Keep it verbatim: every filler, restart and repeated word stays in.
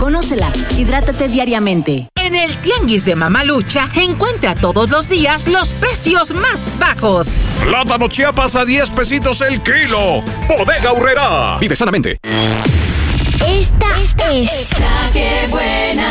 Conócela, hidrátate diariamente. En el Tianguis de Mamalucha, encuentra todos los días los precios más bajos. Plátano Chiapas a diez pesitos el kilo. Bodega Aurrerá. Vive sanamente. Esta, Esta es la que buena.